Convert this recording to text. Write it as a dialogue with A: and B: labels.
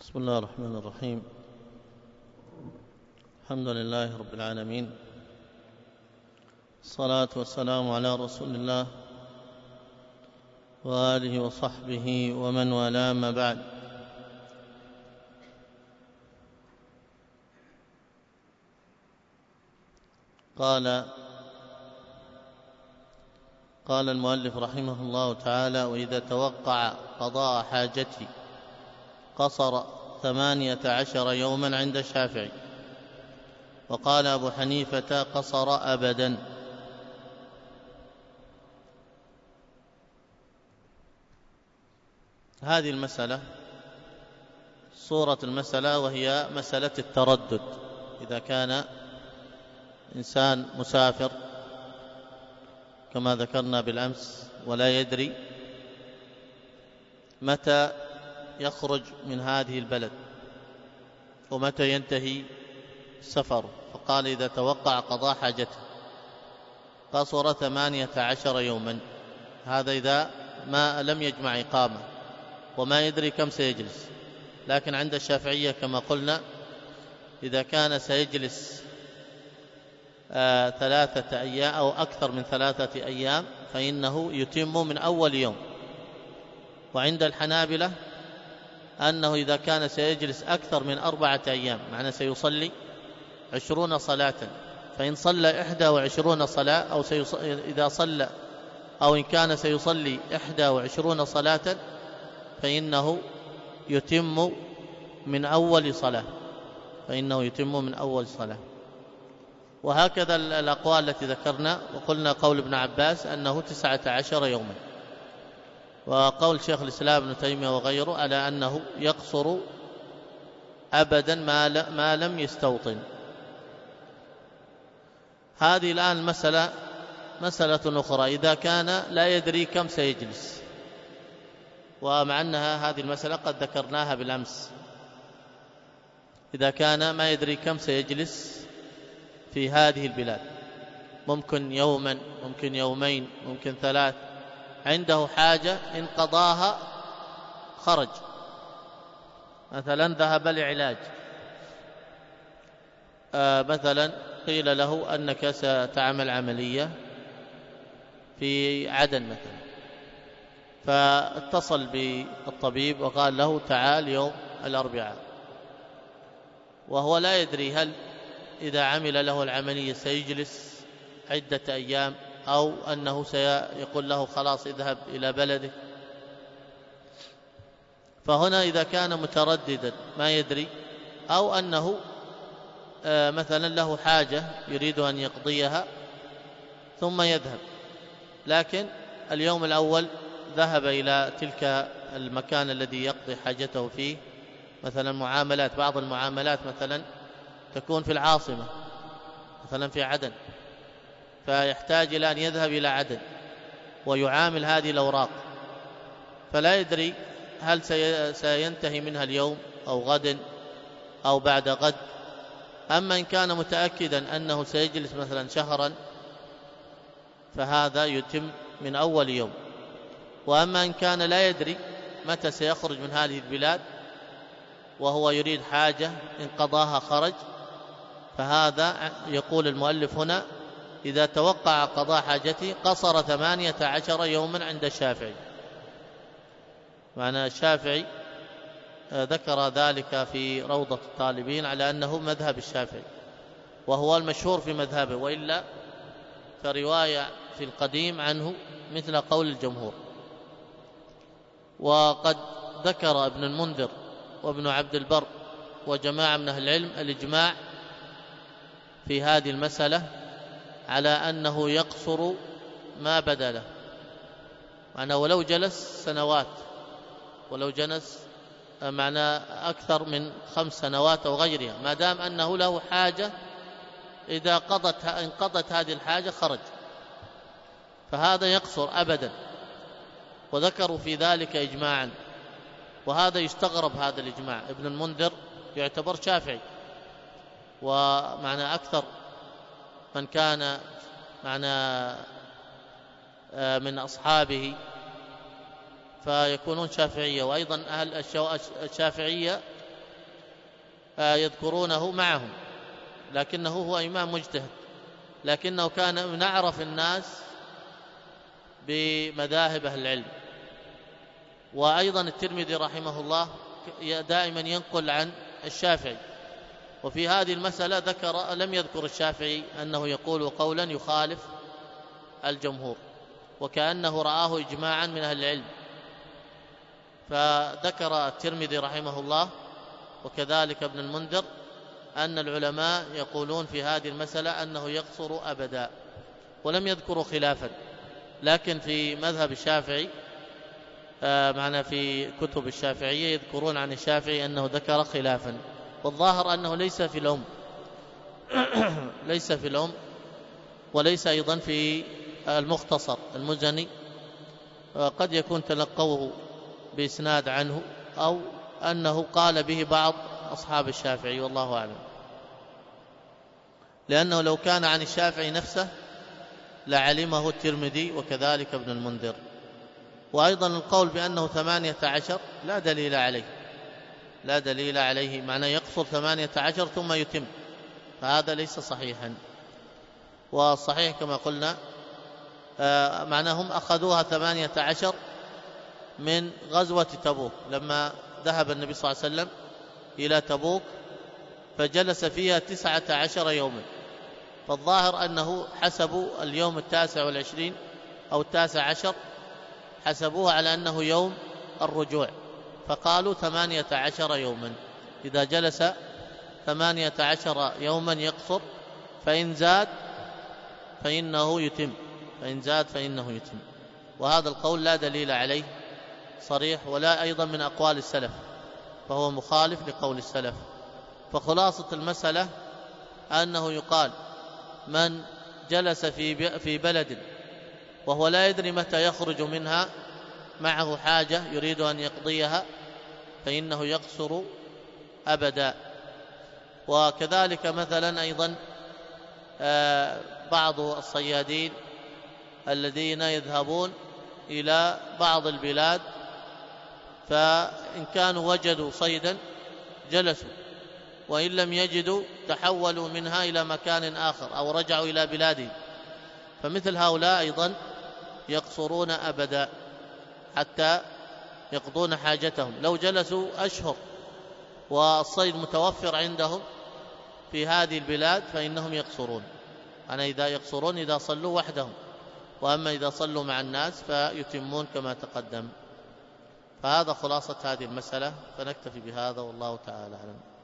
A: بسم الله الرحمن الرحيم. الحمد لله رب العالمين، الصلاة والسلام على رسول الله وآله وصحبه ومن والاه، ما بعد. قال المؤلف رحمه الله تعالى: وإذا توقع قضاء حاجتي قصر 18 يوما عند الشافعي. وقال أبو حنيفة: قصر أبدا. هذه المسألة صورة المسألة، وهي مسألة التردد. إذا كان إنسان مسافر كما ذكرنا بالأمس ولا يدري متى يخرج من هذه البلد ومتى ينتهي سفره، فقال: إذا توقع قضاء حاجته قصر 18 يوما. هذا إذا ما لم يجمع إقامة وما يدري كم سيجلس. لكن عند الشافعية كما قلنا، إذا كان سيجلس 3 أيام أو أكثر من 3 أيام فإنه يتم من أول يوم. وعند الحنابلة أنه إذا كان سيجلس أكثر من 4 أيام، معنى سيصلي 20 صلاة، فإن صلى 21 صلاة إذا صلى أو إن كان سيصلي 21 صلاة فإنه يتم من أول صلاة. وهكذا الأقوال التي ذكرنا، وقلنا قول ابن عباس أنه 19 يوما، وقول شيخ الإسلام ابن تيمية وغيره على أنه يقصر أبدا ما لم يستوطن. هذه الآن مسألة أخرى، إذا كان لا يدري كم سيجلس، ومع أنها هذه المسألة قد ذكرناها بالأمس. إذا كان ما يدري كم سيجلس في هذه البلاد، ممكن يوما، ممكن يومين، ممكن 3، عنده حاجة إن قضاها خرج، مثلا ذهب لعلاج، مثلا قيل له أنك ستعمل عملية في عدن مثلا، فاتصل بالطبيب وقال له: تعال يوم الأربعاء، وهو لا يدري هل إذا عمل له العملية سيجلس عدة أيام أو أنه سيقول له: خلاص اذهب إلى بلدك. فهنا إذا كان مترددا ما يدري، أو أنه مثلا له حاجة يريد أن يقضيها ثم يذهب، لكن اليوم الأول ذهب إلى تلك المكان الذي يقضي حاجته فيه، مثلا بعض المعاملات مثلا تكون في العاصمة، مثلا في عدن، فيحتاج إلى أن يذهب إلى عدن ويعامل هذه الأوراق، فلا يدري هل سينتهي منها اليوم أو غد أو بعد غد. أما إن كان متأكدا أنه سيجلس مثلا شهرا فهذا يتم من أول يوم. وأما إن كان لا يدري متى سيخرج من هذه البلاد وهو يريد حاجة إن قضاها خرج، فهذا يقول المؤلف هنا: إذا توقع قضاء حاجته قصر 18 يوما عند الشافعي. معنى الشافعي ذكر ذلك في روضة الطالبين على أنه مذهب الشافعي، وهو المشهور في مذهبه، وإلا فرواية في القديم عنه مثل قول الجمهور. وقد ذكر ابن المنذر وابن عبد البر وجماعة من أهل العلم الإجماع في هذه المسألة على أنه يقصر ما بدا له، معنى ولو جلس سنوات، ولو جلس معنى أكثر من 5 سنوات أو غيرها، ما دام أنه له حاجة إذا انقضت هذه الحاجة خرج، فهذا يقصر أبدا. وذكروا في ذلك إجماعا، وهذا يستغرب هذا الإجماع. ابن المنذر يعتبر شافعي، ومعنى أكثر من كان من أصحابه فيكونون شافعية، وأيضا أهل الشافعية يذكرونه معهم، لكنه هو إمام مجتهد، لكنه كان من أعرف الناس بمذاهب أهل العلم. وأيضا الترمذي رحمه الله دائما ينقل عن الشافعي، وفي هذه المسألة لم يذكر الشافعي أنه يقول قولا يخالف الجمهور، وكأنه رآه إجماعا من أهل العلم. فذكر الترمذي رحمه الله وكذلك ابن المنذر أن العلماء يقولون في هذه المسألة أنه يقصر أبدا، ولم يذكروا خلافا. لكن في مذهب الشافعي معنا في كتب الشافعية يذكرون عن الشافعي أنه ذكر خلافا، والظاهر أنه ليس في الأم ليس في الأم وليس أيضا في المختصر المزني، قد يكون تلقوه بإسناد عنه أو أنه قال به بعض أصحاب الشافعي، والله أعلم. لأنه لو كان عن الشافعي نفسه لعلمه الترمذي وكذلك ابن المنذر. وأيضا القول بأنه 18 لا دليل عليه، لا دليل عليه، معنى يقصر 18 ثم يتم، فهذا ليس صحيحا. والصحيح كما قلنا معناهم أخذوها 18 من غزوة تبوك، لما ذهب النبي صلى الله عليه وسلم إلى تبوك فجلس فيها 19 يوما، فالظاهر أنه حسبوا اليوم 29 أو 19 حسبوها على أنه يوم الرجوع، فقالوا 18 يوما. إذا جلس 18 يوما يقصر، فإن زاد فإنه يتم، فإن زاد فإنه يتم. وهذا القول لا دليل عليه صريح، ولا أيضا من أقوال السلف، فهو مخالف لقول السلف. فخلاصة المسألة أنه يقال من جلس في بلد وهو لا يدري متى يخرج منها، معه حاجة يريد أن يقضيها، فإنه يقصر أبدا. وكذلك مثلا أيضا بعض الصيادين الذين يذهبون إلى بعض البلاد، فإن كانوا وجدوا صيدا جلسوا، وإن لم يجدوا تحولوا منها إلى مكان آخر أو رجعوا إلى بلادهم، فمثل هؤلاء أيضا يقصرون أبدا حتى يقضون حاجتهم. لو جلسوا أشهر والصيد متوفر عندهم في هذه البلاد فإنهم يقصرون. أنا إذا يقصرون إذا صلوا وحدهم، وأما إذا صلوا مع الناس فيتمون كما تقدم. فهذا خلاصة هذه المسألة، فنكتفي بهذا والله تعالى أعلم.